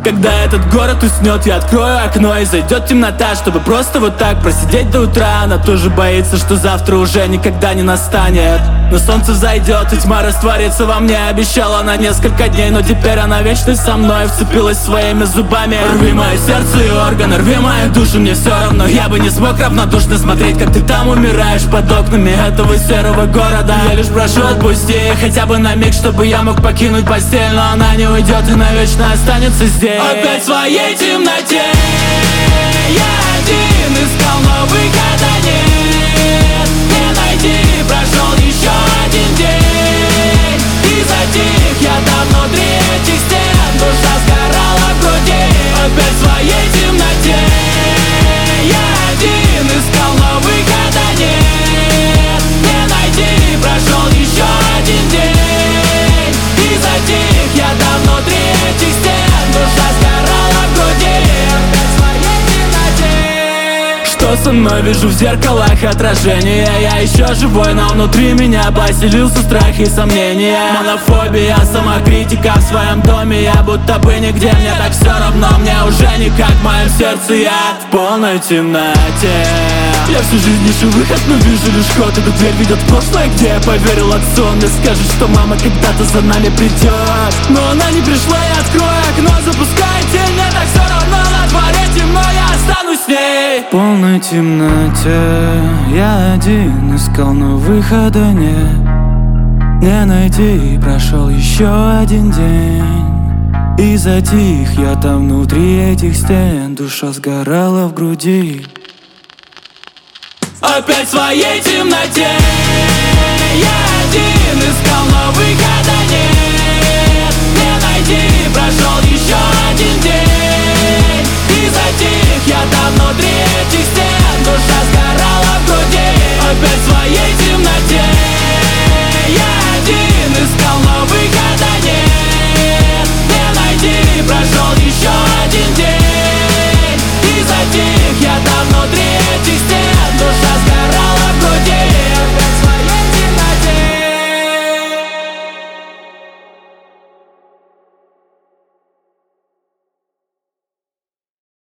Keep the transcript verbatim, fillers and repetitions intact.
Когда этот город уснет, я открою окно и зайдет темнота, чтобы просто вот так просидеть до утра. Она тоже боится, что завтра уже никогда не настанет. Но солнце взойдет и тьма растворится во мне. Обещала на несколько дней, но теперь она вечно со мной. Вцепилась своими зубами. Рви мое сердце и органы, рви мою душу, мне все равно. Я бы не смог равнодушно смотреть, как ты там умираешь под окнами этого серого города. Я лишь прошу, отпусти хотя бы на миг, чтобы я мог покинуть постель. Но она не уйдет и навечно останется здесь. Опять в своей темноте я один искал, но выхода нет. Не найти, прошел еще один день и затих я там внутри этих стен. Душа сгорала в груди. Опять в своей темноте я один искал, но выхода нет. Не найти, прошел еще один день и затих я там внутри этих стен. Душа сгорала в груди. Опять в своей темноте. Что со мной вижу в зеркалах отражения? Я еще живой, но внутри меня поселился страх и сомнения. Монофобия, самокритика в своем доме. Я будто бы нигде, мне так все равно. Мне уже никак, в моем сердце я в полной темноте. Я всю жизнь ищу выход, но вижу лишь ход. Эту дверь ведет в прошлое, где я поверил отцу. Он мне скажет, что мама когда-то за нами придет. Но она не пришла, я открою окно, запускаю тень. Мне так все равно, на дворе темно, я останусь с ней. В полной темноте я один искал, но выхода нет. Не найти, прошел еще один день и затих я там внутри этих стен. Душа сгорала в груди. Опять в своей темноте я один искал, но выхода